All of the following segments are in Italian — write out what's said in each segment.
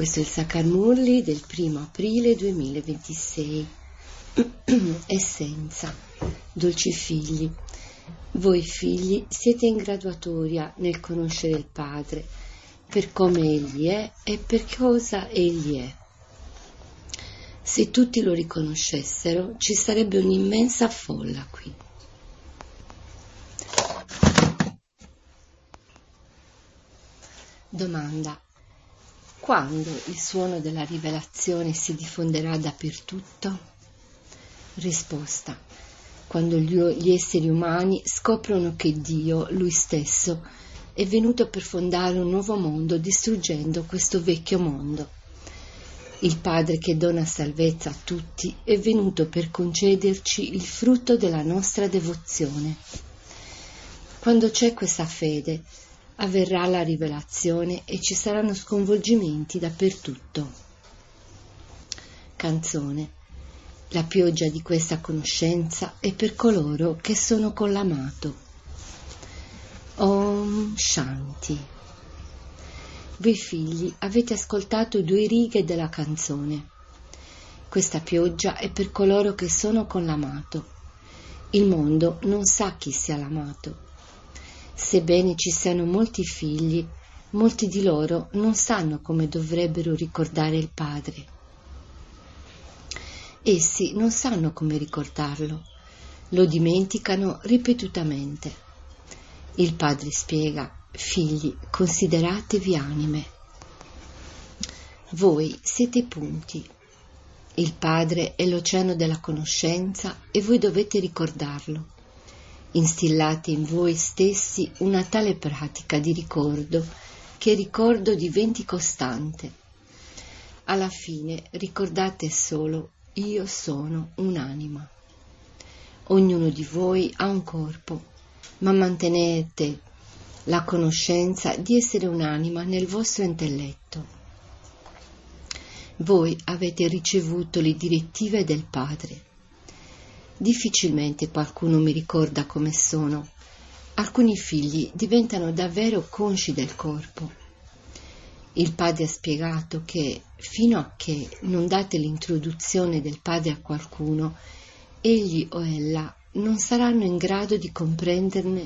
Questo è il Saccarmurli del 1° aprile 2026. Essenza. Dolci figli, voi figli siete in graduatoria nel conoscere il Padre, per come Egli è e per cosa Egli è. Se tutti lo riconoscessero, ci sarebbe un'immensa folla qui. Domanda. Quando il suono della rivelazione si diffonderà dappertutto? Risposta. Quando gli esseri umani scoprono che Dio, Lui stesso, è venuto per fondare un nuovo mondo distruggendo questo vecchio mondo. Il Padre che dona salvezza a tutti è venuto per concederci il frutto della nostra devozione. Quando c'è questa fede, avverrà la rivelazione e ci saranno sconvolgimenti dappertutto. Canzone. La pioggia di questa conoscenza è per coloro che sono con l'amato. Om Shanti. Voi figli avete ascoltato 2 righe della canzone. Questa pioggia è per coloro che sono con l'amato. Il mondo non sa chi sia l'amato. Sebbene ci siano molti figli, molti di loro non sanno come dovrebbero ricordare il Padre. Essi non sanno come ricordarlo, lo dimenticano ripetutamente. Il Padre spiega: figli, consideratevi anime. Voi siete i punti. Il Padre è l'oceano della conoscenza e voi dovete ricordarlo. Instillate in voi stessi una tale pratica di ricordo che il ricordo diventi costante. Alla fine ricordate solo: io sono un'anima. Ognuno di voi ha un corpo, ma mantenete la conoscenza di essere un'anima nel vostro intelletto. Voi avete ricevuto le direttive del Padre. Difficilmente qualcuno mi ricorda come sono. Alcuni figli diventano davvero consci del corpo. Il Padre ha spiegato che fino a che non date l'introduzione del Padre a qualcuno, egli o ella non saranno in grado di comprendere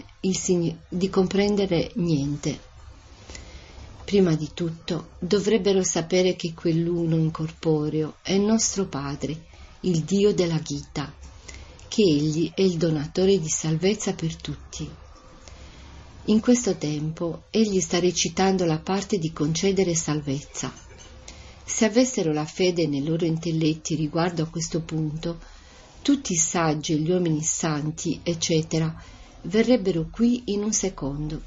niente. Prima di tutto dovrebbero sapere che quell'uno incorporeo è il nostro Padre, il Dio della Gita, che egli è il donatore di salvezza per tutti. In questo tempo egli sta recitando la parte di concedere salvezza. Se avessero la fede nei loro intelletti riguardo a questo punto, tutti i saggi, gli uomini santi, eccetera, verrebbero qui in un secondo.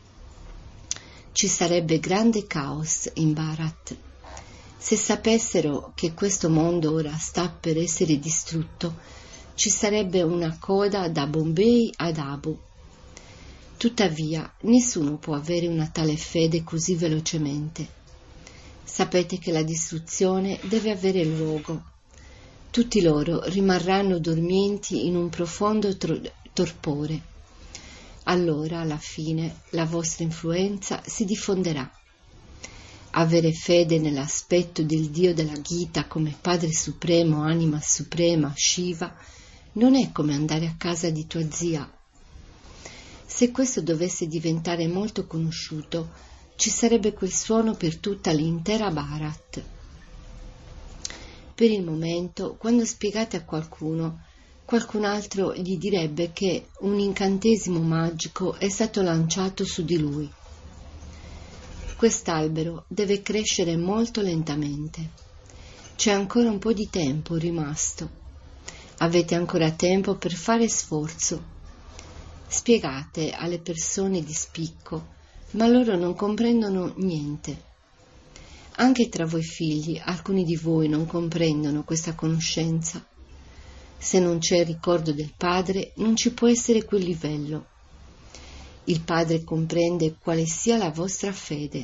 Ci sarebbe grande caos in Bharat. Se sapessero che questo mondo ora sta per essere distrutto, ci sarebbe una coda da Bombay ad Abu. Tuttavia, nessuno può avere una tale fede così velocemente. Sapete che la distruzione deve avere luogo. Tutti loro rimarranno dormienti in un profondo torpore. Allora, alla fine, la vostra influenza si diffonderà. Avere fede nell'aspetto del Dio della Gita come Padre Supremo, Anima Suprema, Shiva, non è come andare a casa di tua zia. Se questo dovesse diventare molto conosciuto, ci sarebbe quel suono per tutta l'intera Bharat. Per il momento, quando spiegate a qualcuno, qualcun altro gli direbbe che un incantesimo magico è stato lanciato su di lui. Quest'albero deve crescere molto lentamente. C'è ancora un po' di tempo rimasto. Avete ancora tempo per fare sforzo. Spiegate alle persone di spicco, ma loro non comprendono niente. Anche tra voi figli, alcuni di voi non comprendono questa conoscenza. Se non c'è il ricordo del Padre, non ci può essere quel livello. Il Padre comprende quale sia la vostra fede.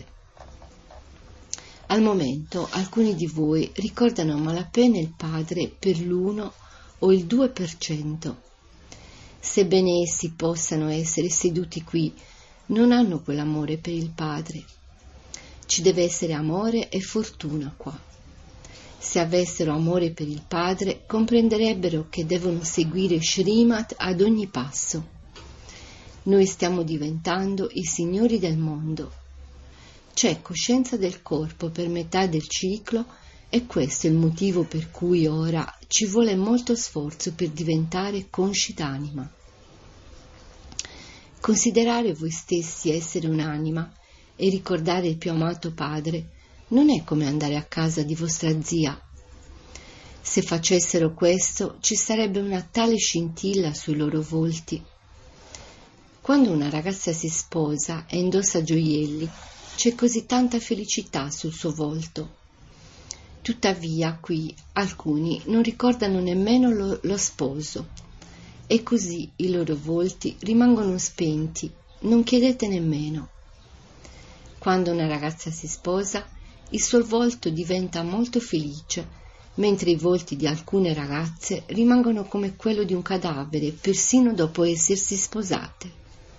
Al momento, alcuni di voi ricordano a malapena il Padre per l'1 o il 2%. Sebbene essi possano essere seduti qui, non hanno quell'amore per il Padre. Ci deve essere amore e fortuna qua. Se avessero amore per il padre, comprenderebbero che devono seguire Srimad ad ogni passo. Noi stiamo diventando i signori del mondo. C'è coscienza del corpo per metà del ciclo e questo è il motivo per cui ora ci vuole molto sforzo per diventare consci d'anima. Considerare voi stessi essere un'anima e ricordare il più amato padre non è come andare a casa di vostra zia. Se facessero questo, ci sarebbe una tale scintilla sui loro volti. Quando una ragazza si sposa e indossa gioielli, c'è così tanta felicità sul suo volto. Tuttavia, qui alcuni non ricordano nemmeno lo sposo, e così i loro volti rimangono spenti, non chiedete nemmeno. Quando una ragazza si sposa, il suo volto diventa molto felice, mentre i volti di alcune ragazze rimangono come quello di un cadavere, persino dopo essersi sposate.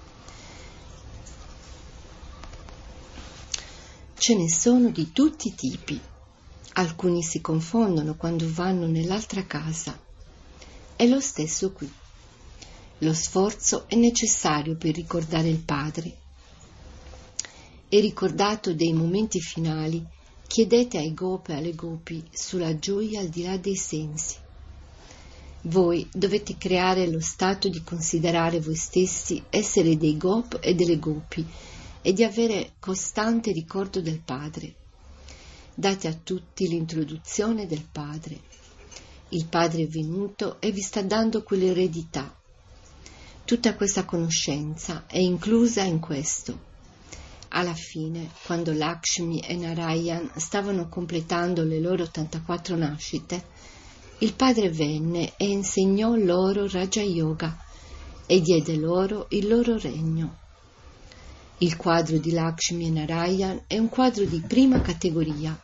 Ce ne sono di tutti i tipi. Alcuni si confondono quando vanno nell'altra casa. È lo stesso qui. Lo sforzo è necessario per ricordare il Padre. E ricordato dei momenti finali, chiedete ai gopi e alle gopi sulla gioia al di là dei sensi. Voi dovete creare lo stato di considerare voi stessi essere dei gop e delle gopi e di avere costante ricordo del Padre. Date a tutti l'introduzione del Padre. Il Padre è venuto e vi sta dando quell'eredità. Tutta questa conoscenza è inclusa in questo. Alla fine, quando Lakshmi e Narayan stavano completando le loro 84 nascite, il padre venne e insegnò loro Raja Yoga e diede loro il loro regno. Il quadro di Lakshmi e Narayan è un quadro di prima categoria.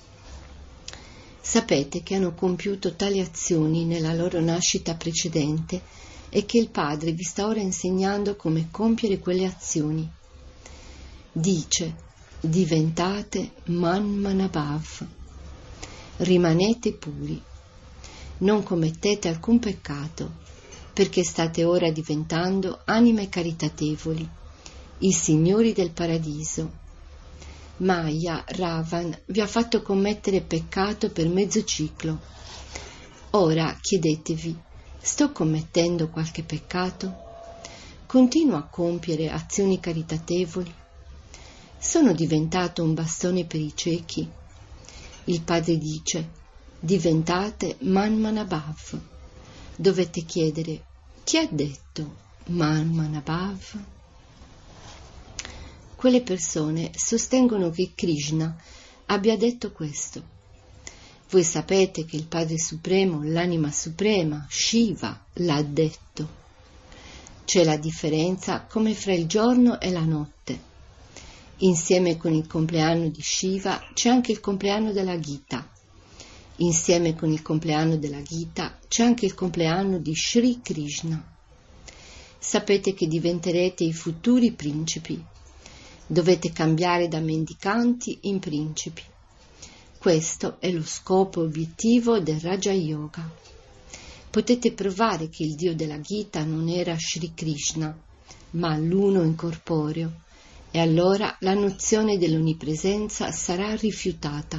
Sapete che hanno compiuto tali azioni nella loro nascita precedente e che il padre vi sta ora insegnando come compiere quelle azioni. Dice, diventate manmanabhav, rimanete puri, non commettete alcun peccato, perché state ora diventando anime caritatevoli, i signori del paradiso. Maya, Ravan, vi ha fatto commettere peccato per mezzo ciclo. Ora chiedetevi, sto commettendo qualche peccato? Continuo a compiere azioni caritatevoli? Sono diventato un bastone per i ciechi? Il padre dice, diventate manmanabhav. Dovete chiedere, chi ha detto manmanabhav? Quelle persone sostengono che Krishna abbia detto questo. Voi sapete che il Padre Supremo, l'anima suprema, Shiva, l'ha detto. C'è la differenza come fra il giorno e la notte. Insieme con il compleanno di Shiva c'è anche il compleanno della Gita. Insieme con il compleanno della Gita c'è anche il compleanno di Sri Krishna. Sapete che diventerete i futuri principi. Dovete cambiare da mendicanti in principi. Questo è lo scopo obiettivo del Raja Yoga. Potete provare che il Dio della Gita non era Sri Krishna, ma l'uno incorporeo, e allora la nozione dell'onnipresenza sarà rifiutata.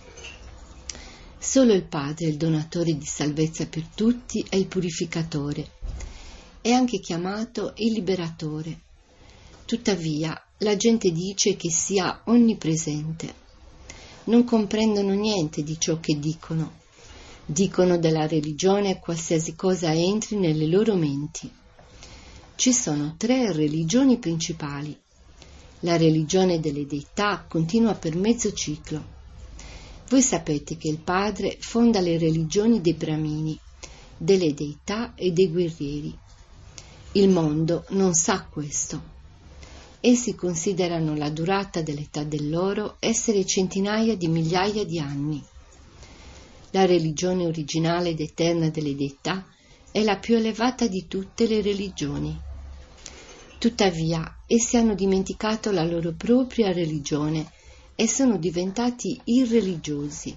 Solo il Padre è il donatore di salvezza per tutti e il purificatore. È anche chiamato il liberatore. Tuttavia, la gente dice che sia onnipresente. Non comprendono niente di ciò che dicono. Dicono della religione qualsiasi cosa entri nelle loro menti. Ci sono 3 religioni principali. La religione delle deità continua per mezzo ciclo. Voi sapete che il Padre fonda le religioni dei Brahmini, delle deità e dei guerrieri. Il mondo non sa questo. Essi considerano la durata dell'età dell'oro essere centinaia di migliaia di anni. La religione originale ed eterna delle deità è la più elevata di tutte le religioni. Tuttavia, essi hanno dimenticato la loro propria religione e sono diventati irreligiosi.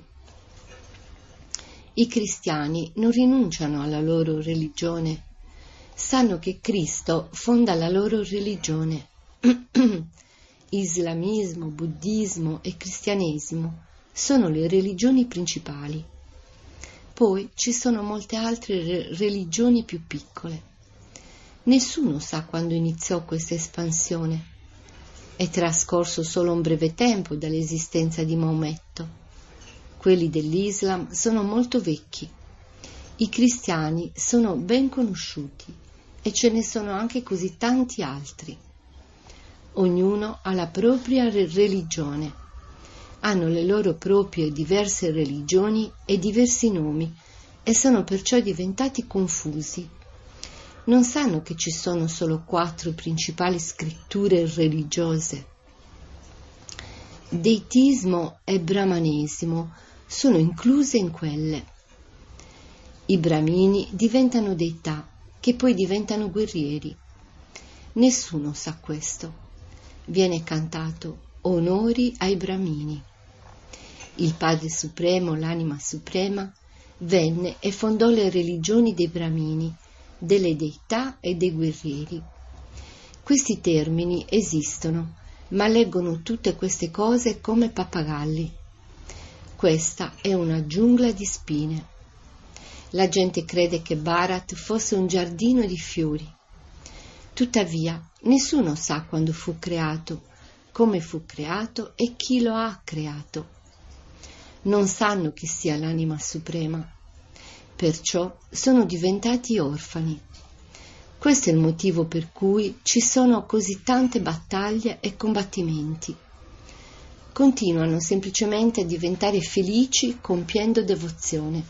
I cristiani non rinunciano alla loro religione, sanno che Cristo fonda la loro religione. Islamismo, buddismo e cristianesimo sono le religioni principali. Poi ci sono molte altre religioni più piccole. Nessuno sa quando iniziò questa espansione. È trascorso solo un breve tempo dall'esistenza di Maometto. Quelli dell'Islam sono molto vecchi. I cristiani sono ben conosciuti e ce ne sono anche così tanti altri. Ognuno ha la propria religione. Hanno le loro proprie diverse religioni e diversi nomi e sono perciò diventati confusi. Non sanno che ci sono solo 4 principali scritture religiose. Deitismo e brahmanesimo sono incluse in quelle. I brahmini diventano deità, che poi diventano guerrieri. Nessuno sa questo. Viene cantato onori ai brahmini. Il Padre Supremo, l'Anima Suprema, venne e fondò le religioni dei brahmini, delle deità e dei guerrieri. Questi termini esistono, ma leggono tutte queste cose come pappagalli. Questa è una giungla di spine. La gente crede che Bharat fosse un giardino di fiori. Tuttavia, nessuno sa quando fu creato, come fu creato e chi lo ha creato. Non sanno chi sia l'Anima Suprema. Perciò sono diventati orfani. Questo è il motivo per cui ci sono così tante battaglie e combattimenti. Continuano semplicemente a diventare felici compiendo devozione.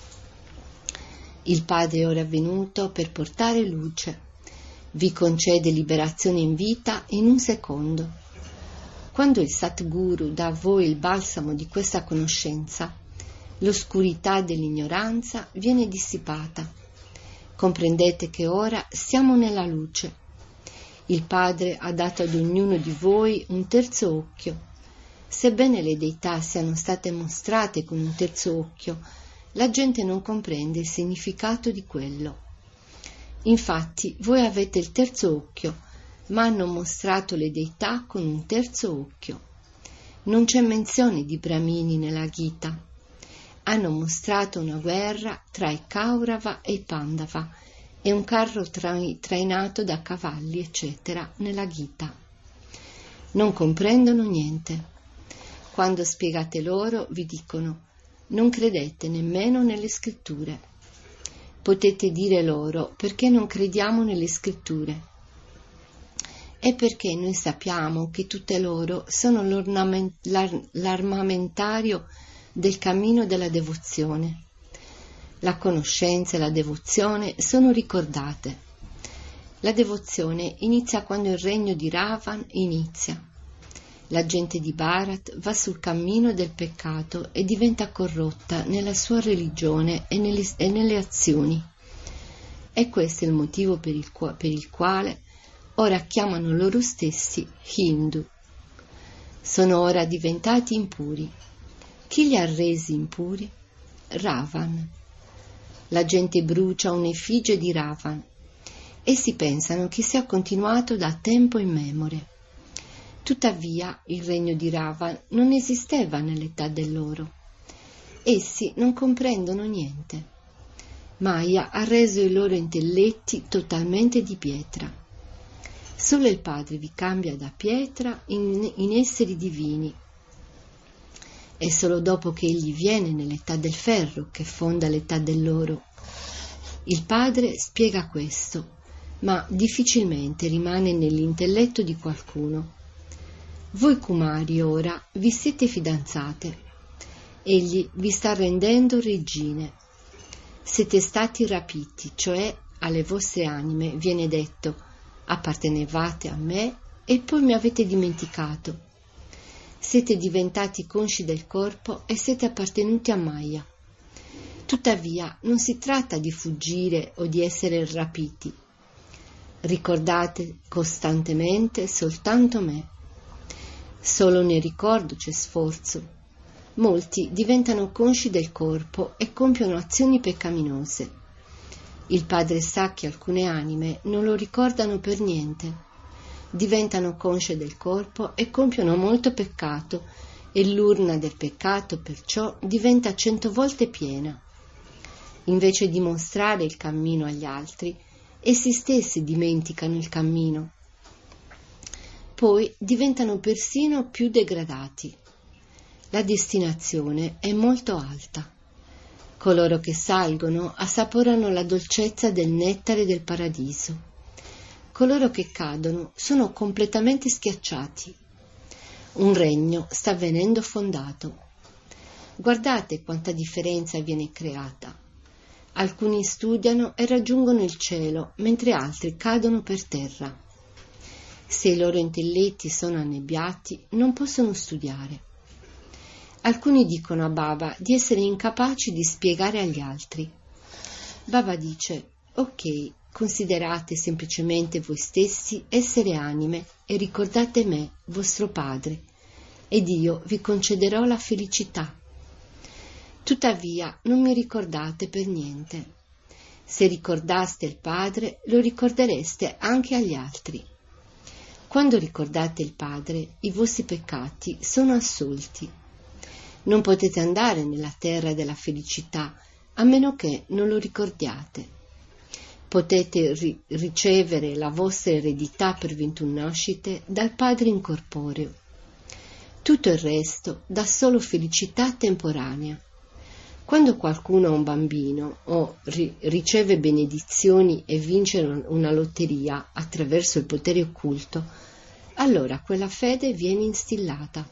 Il Padre è ora venuto per portare luce. Vi concede liberazione in vita in un secondo. Quando il Satguru dà a voi il balsamo di questa conoscenza, l'oscurità dell'ignoranza viene dissipata. Comprendete che ora siamo nella luce. Il Padre ha dato ad ognuno di voi un terzo occhio. Sebbene le deità siano state mostrate con un terzo occhio, la gente non comprende il significato di quello. Infatti, voi avete il terzo occhio, ma hanno mostrato le deità con un terzo occhio. Non c'è menzione di Brahmini nella Gita. Hanno mostrato una guerra tra i Kaurava e i Pandava e un carro trainato da cavalli, eccetera, nella Gita. Non comprendono niente. Quando spiegate loro, vi dicono: non credete nemmeno nelle scritture. Potete dire loro: perché non crediamo nelle scritture? È perché noi sappiamo che tutte loro sono l'armamentario del cammino della devozione. La conoscenza e la devozione sono ricordate. La devozione inizia quando il regno di Ravan inizia. La gente di Bharat va sul cammino del peccato e diventa corrotta nella sua religione e nelle azioni. E questo è il motivo per il quale ora chiamano loro stessi Hindu. Sono ora diventati impuri. Chi li ha resi impuri? Ravan. La gente brucia un'effigie di Ravan. Essi pensano che sia continuato da tempo immemore. Tuttavia il regno di Ravan non esisteva nell'età dell'oro. Essi non comprendono niente. Maya ha reso i loro intelletti totalmente di pietra. Solo il Padre vi cambia da pietra in esseri divini. È solo dopo che egli viene nell'età del ferro che fonda l'età dell'oro. Il Padre spiega questo, ma difficilmente rimane nell'intelletto di qualcuno. Voi Kumari ora vi siete fidanzate. Egli vi sta rendendo regine. Siete stati rapiti, cioè alle vostre anime viene detto: appartenevate a me e poi mi avete dimenticato. Siete diventati consci del corpo e siete appartenuti a Maya. Tuttavia non si tratta di fuggire o di essere rapiti. Ricordate costantemente soltanto me. Solo nel ricordo c'è sforzo. Molti diventano consci del corpo e compiono azioni peccaminose. Il Padre sa che alcune anime non lo ricordano per niente. Diventano consce del corpo e compiono molto peccato, e l'urna del peccato perciò diventa 100 volte piena. Invece di mostrare il cammino agli altri, essi stessi dimenticano il cammino. Poi diventano persino più degradati. La destinazione è molto alta. Coloro che salgono assaporano la dolcezza del nettare del paradiso. Coloro che cadono sono completamente schiacciati. Un regno sta venendo fondato. Guardate quanta differenza viene creata. Alcuni studiano e raggiungono il cielo, mentre altri cadono per terra. Se i loro intelletti sono annebbiati, non possono studiare. Alcuni dicono a Baba di essere incapaci di spiegare agli altri. Baba dice: ok, considerate semplicemente voi stessi essere anime e ricordate me, vostro Padre, ed io vi concederò la felicità. Tuttavia non mi ricordate per niente. Se ricordaste il Padre, lo ricordereste anche agli altri. Quando ricordate il Padre, i vostri peccati sono assolti. Non potete andare nella terra della felicità a meno che non lo ricordiate. Potete ricevere la vostra eredità per 21 nascite dal Padre incorporeo. Tutto il resto dà solo felicità temporanea. Quando qualcuno ha un bambino o riceve benedizioni e vince una lotteria attraverso il potere occulto, allora quella fede viene instillata.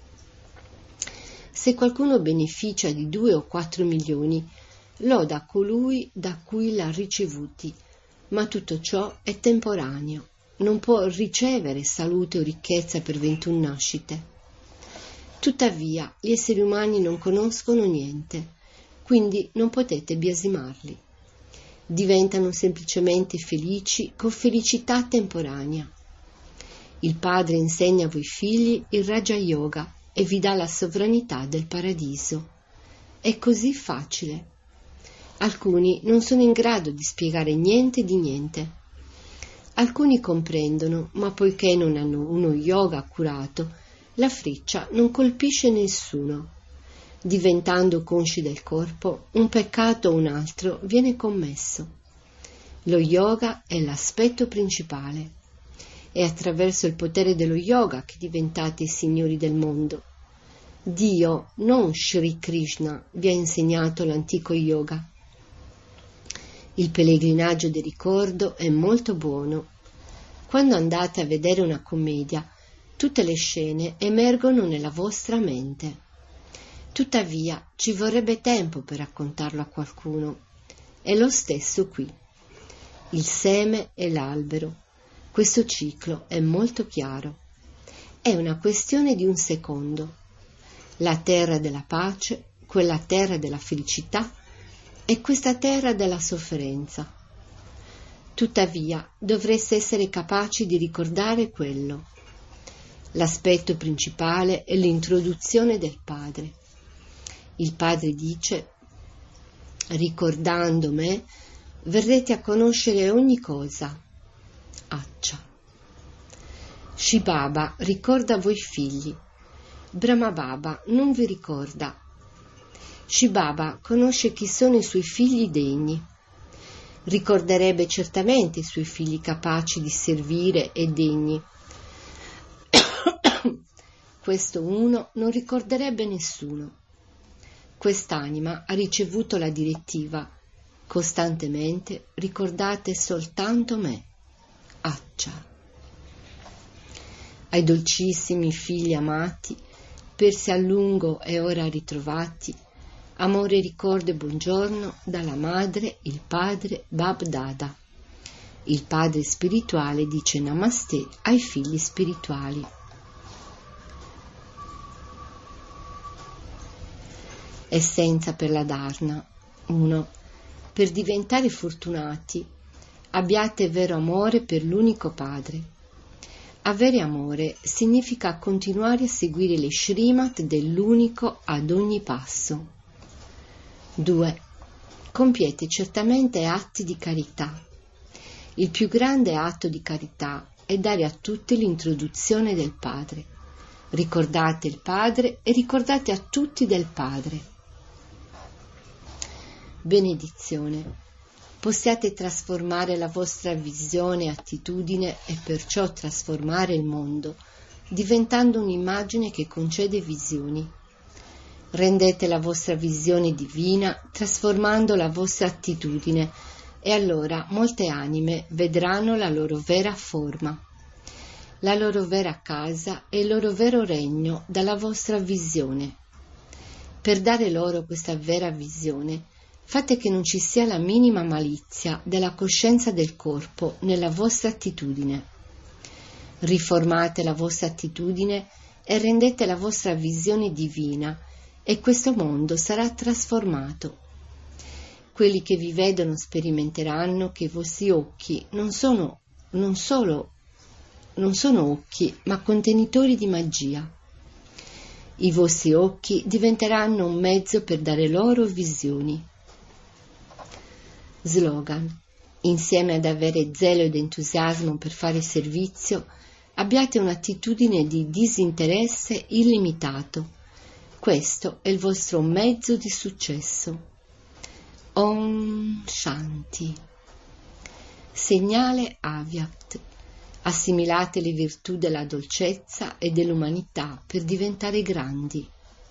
Se qualcuno beneficia di 2 o 4 milioni, loda colui da cui l'ha ricevuti, ma tutto ciò è temporaneo, non può ricevere salute o ricchezza per 21 nascite. Tuttavia, gli esseri umani non conoscono niente, quindi non potete biasimarli. Diventano semplicemente felici con felicità temporanea. Il Padre insegna a voi figli il Raja Yoga e vi dà la sovranità del paradiso. È così facile. Alcuni non sono in grado di spiegare niente di niente. Alcuni comprendono, ma poiché non hanno uno yoga accurato, la freccia non colpisce nessuno. Diventando consci del corpo, un peccato o un altro viene commesso. Lo yoga è l'aspetto principale. È attraverso il potere dello yoga che diventate i signori del mondo. Dio, non Shri Krishna, vi ha insegnato l'antico yoga. Il pellegrinaggio del ricordo è molto buono. Quando andate a vedere una commedia, tutte le scene emergono nella vostra mente. Tuttavia, ci vorrebbe tempo per raccontarlo a qualcuno. È lo stesso qui. Il seme e l'albero. Questo ciclo è molto chiaro. È una questione di un secondo. La terra della pace, quella terra della felicità e questa terra della sofferenza. Tuttavia, dovreste essere capaci di ricordare quello. L'aspetto principale è l'introduzione del Padre. Il Padre dice: ricordando me, verrete a conoscere ogni cosa. Accia. Shiv Baba ricorda voi figli. Brahma Baba non vi ricorda. Shiv Baba conosce chi sono i suoi figli degni. Ricorderebbe certamente i suoi figli capaci di servire e degni. Questo uno non ricorderebbe nessuno. Quest'anima ha ricevuto la direttiva: costantemente ricordate soltanto me. Accia. Ai dolcissimi figli amati, persi a lungo e ora ritrovati, amore, ricordo e buongiorno dalla madre, il padre Bab Dada. Il padre spirituale dice Namaste ai figli spirituali. Essenza per la Dharna. 1. Per diventare fortunati, abbiate vero amore per l'unico Padre. Avere amore significa continuare a seguire le Srimad dell'unico ad ogni passo. 2. Compiete certamente atti di carità. Il più grande atto di carità è dare a tutti l'introduzione del Padre. Ricordate il Padre e ricordate a tutti del Padre. Benedizione. Possiate trasformare la vostra visione e attitudine e perciò trasformare il mondo, diventando un'immagine che concede visioni. Rendete la vostra visione divina trasformando la vostra attitudine e allora molte anime vedranno la loro vera forma, la loro vera casa e il loro vero regno dalla vostra visione. Per dare loro questa vera visione, fate che non ci sia la minima malizia della coscienza del corpo nella vostra attitudine. Riformate la vostra attitudine e rendete la vostra visione divina e questo mondo sarà trasformato. Quelli che vi vedono sperimenteranno che i vostri occhi non sono occhi, ma contenitori di magia. I vostri occhi diventeranno un mezzo per dare loro visioni. Slogan. Insieme ad avere zelo ed entusiasmo per fare servizio, abbiate un'attitudine di disinteresse illimitato. Questo è il vostro mezzo di successo. Om Shanti. Segnale Avyakt. Assimilate le virtù della dolcezza e dell'umanità per diventare grandi.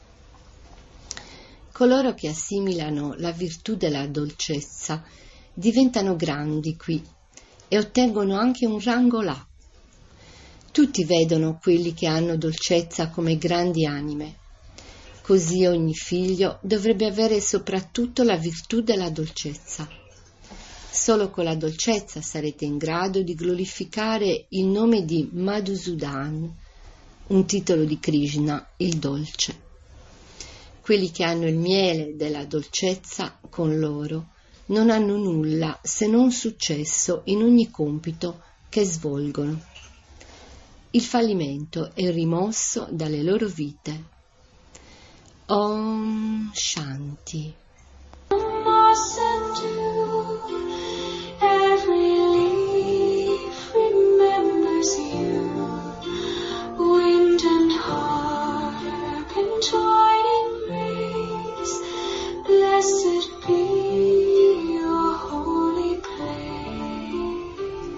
Coloro che assimilano la virtù della dolcezza diventano grandi qui e ottengono anche un rango là. Tutti vedono quelli che hanno dolcezza come grandi anime. Così ogni figlio dovrebbe avere soprattutto la virtù della dolcezza. Solo con la dolcezza sarete in grado di glorificare il nome di Madhusudan, un titolo di Krishna, il dolce. Quelli che hanno il miele della dolcezza con loro non hanno nulla se non successo in ogni compito che svolgono. Il fallimento è rimosso dalle loro vite. Om Shanti. Every leaf remembers you, wind and harp and twining breeze, blessed be your holy place.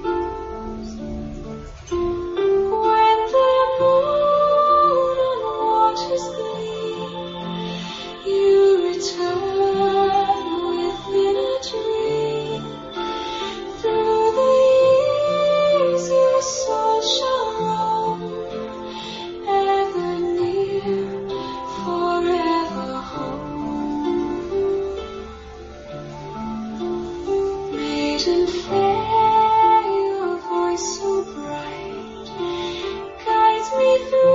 When the moon on waters gleam, you return within a dream. Through the years your soul shall roam, ever near, forever home. Maiden fair, your voice so bright guides me through